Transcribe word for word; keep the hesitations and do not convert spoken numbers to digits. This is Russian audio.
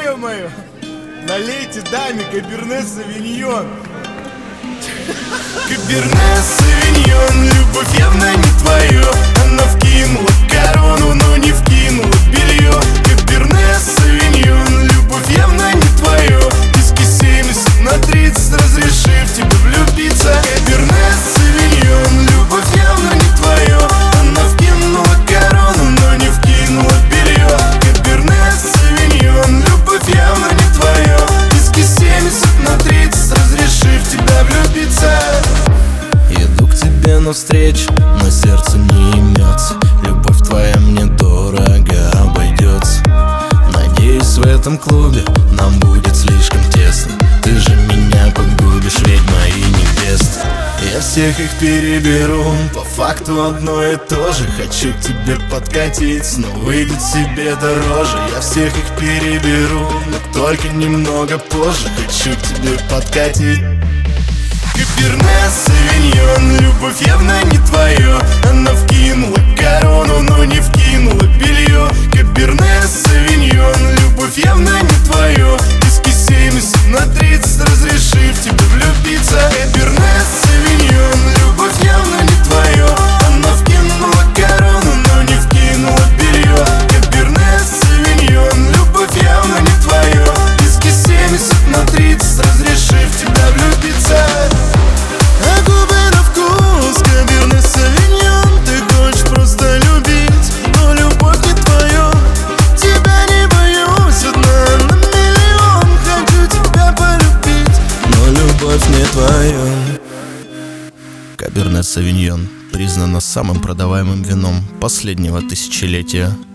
ё-моё! Налейте даме Каберне Савиньон. Каберне Савиньон, любовь явно не твое. Она вкинула корону, но не вкинула белье. Каберне Савиньон, любовь явно не твое. Диски семьдесят на тридцать, разрешив тебе влюбиться. Каберне Савиньон, любовь явно не твое. Она вкинула корону, но не вкинула белье. Каберне Савиньон, любовь явно не твое. Диски семьдесят на тридцать, разрешив тебя влюбиться. Иду к тебе навстречу, но сердце не имется. Любовь твоя мне дорого обойдется. Надеюсь, в этом клубе нам будет слишком тесно. Ты же меня погубишь, ведьма и невеста. Я всех их переберу, по факту одно и то же. Хочу к тебе подкатить, но выйдет себе дороже. Я всех их переберу, но только немного позже. Хочу к тебе подкатить. Каберне Савиньон, любовь явно не твое. Она вкинула корону, но не вкинула белье. Каберне Савиньон, любовь явно не твое. Диски семьдесят на тридцать, разрешив тебе влюбиться. Каберне Савиньон, любовь явно не твое. Она вкинула корону, но не вкинула белье. Каберне Савиньон, любовь явно не твое. Диски семьдесят на тридцать, разрешив тебя влюбиться. А губы на вкус, Каберне Савиньон. Ты хочешь просто любить, но любовь не твое. Тебя не боюсь, одна на миллион. Хочу тебя полюбить, но любовь не твоя. Каберне Савиньон признана самым продаваемым вином последнего тысячелетия.